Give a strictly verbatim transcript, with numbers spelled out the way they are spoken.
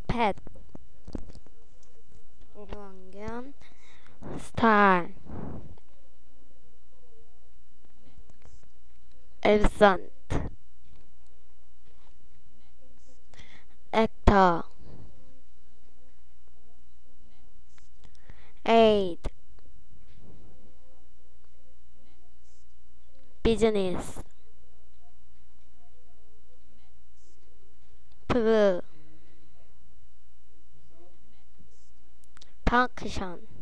pet, 일반견, star, elephant, actor, aid, business, blue, function,